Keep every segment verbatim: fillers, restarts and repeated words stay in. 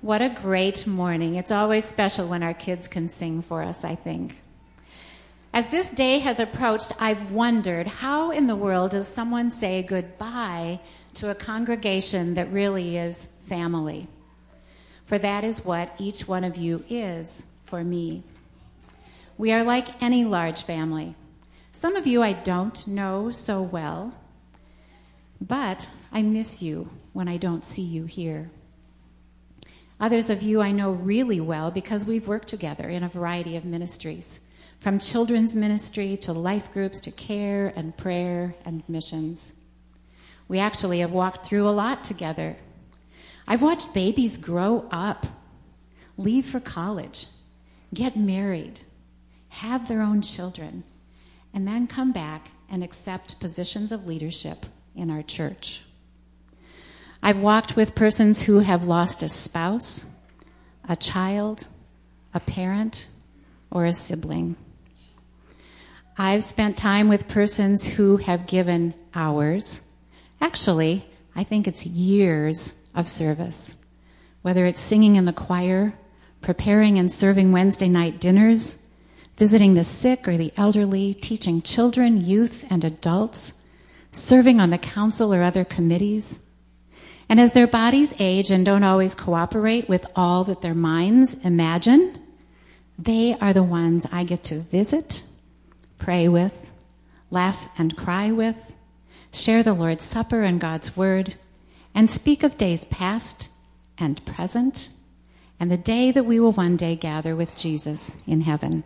What a great morning. It's always special when our kids can sing for us, I think. As this day has approached, I've wondered, how in the world does someone say goodbye to a congregation that really is family? For that is what each one of you is for me. We are like any large family. Some of you I don't know so well, but I miss you when I don't see you here. Others of you I know really well because we've worked together in a variety of ministries, from children's ministry to life groups to care and prayer and missions. We actually have walked through a lot together. I've watched babies grow up, leave for college, get married, have their own children, and then come back and accept positions of leadership in our church. I've walked with persons who have lost a spouse, a child, a parent, or a sibling. I've spent time with persons who have given hours, actually, I think it's years of service, whether it's singing in the choir, preparing and serving Wednesday night dinners, visiting the sick or the elderly, teaching children, youth, and adults, serving on the council or other committees. And as their bodies age and don't always cooperate with all that their minds imagine, they are the ones I get to visit, pray with, laugh and cry with, share the Lord's Supper and God's Word, and speak of days past and present, and the day that we will one day gather with Jesus in heaven.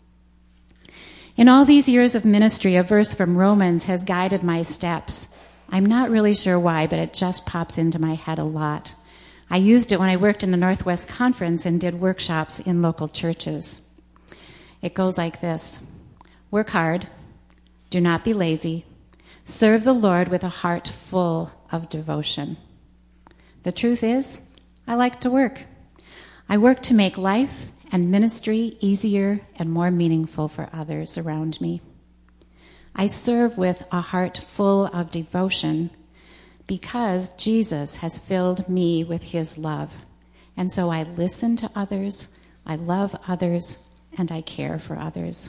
In all these years of ministry, a verse from Romans has guided my steps. I'm not really sure why, but it just pops into my head a lot. I used it when I worked in the Northwest Conference and did workshops in local churches. It goes like this: work hard, do not be lazy, serve the Lord with a heart full of devotion. The truth is, I like to work. I work to make life and ministry easier and more meaningful for others around me. I serve with a heart full of devotion because Jesus has filled me with his love. And so I listen to others, I love others, and I care for others.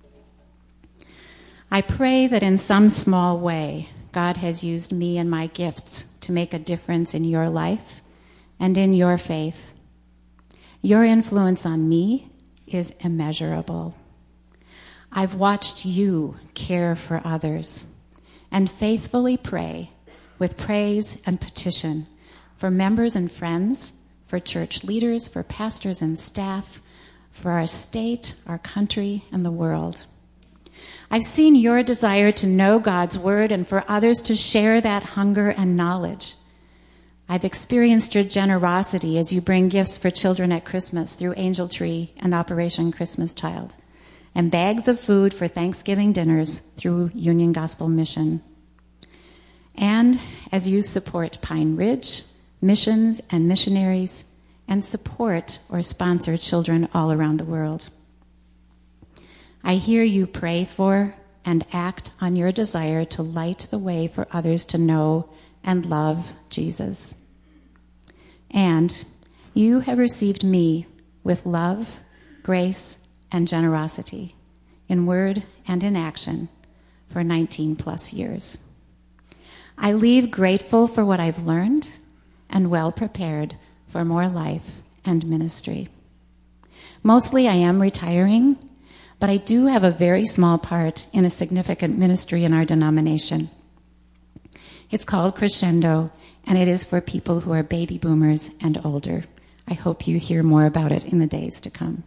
I pray that in some small way, God has used me and my gifts to make a difference in your life and in your faith. Your influence on me is immeasurable. I've watched you care for others and faithfully pray with praise and petition for members and friends, for church leaders, for pastors and staff, for our state, our country, and the world. I've seen your desire to know God's word and for others to share that hunger and knowledge. I've experienced your generosity as you bring gifts for children at Christmas through Angel Tree and Operation Christmas Child, and bags of food for Thanksgiving dinners through Union Gospel Mission. And as you support Pine Ridge, missions and missionaries, and support or sponsor children all around the world. I hear you pray for and act on your desire to light the way for others to know and love Jesus. And you have received me with love, grace, and generosity in word and in action for nineteen plus years. I leave grateful for what I've learned and well prepared for more life and ministry. Mostly I am retiring, but I do have a very small part in a significant ministry in our denomination. It's called Crescendo, and it is for people who are baby boomers and older. I hope you hear more about it in the days to come.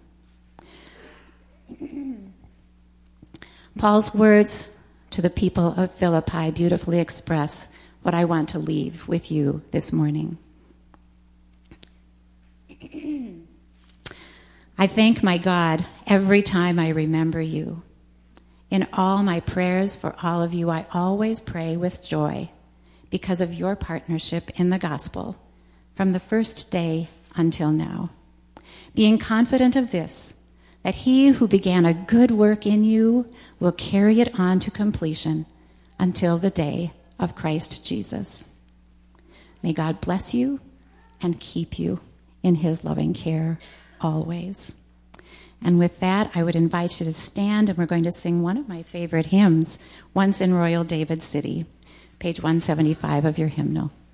Paul's words to the people of Philippi beautifully express what I want to leave with you this morning. I thank my God every time I remember you. In all my prayers for all of you, I always pray with joy because of your partnership in the gospel from the first day until now. Being confident of this, that he who began a good work in you will carry it on to completion until the day of Christ Jesus. May God bless you and keep you in his loving care always. And with that, I would invite you to stand, and we're going to sing one of my favorite hymns, Once in Royal David City, page one seventy-five of your hymnal.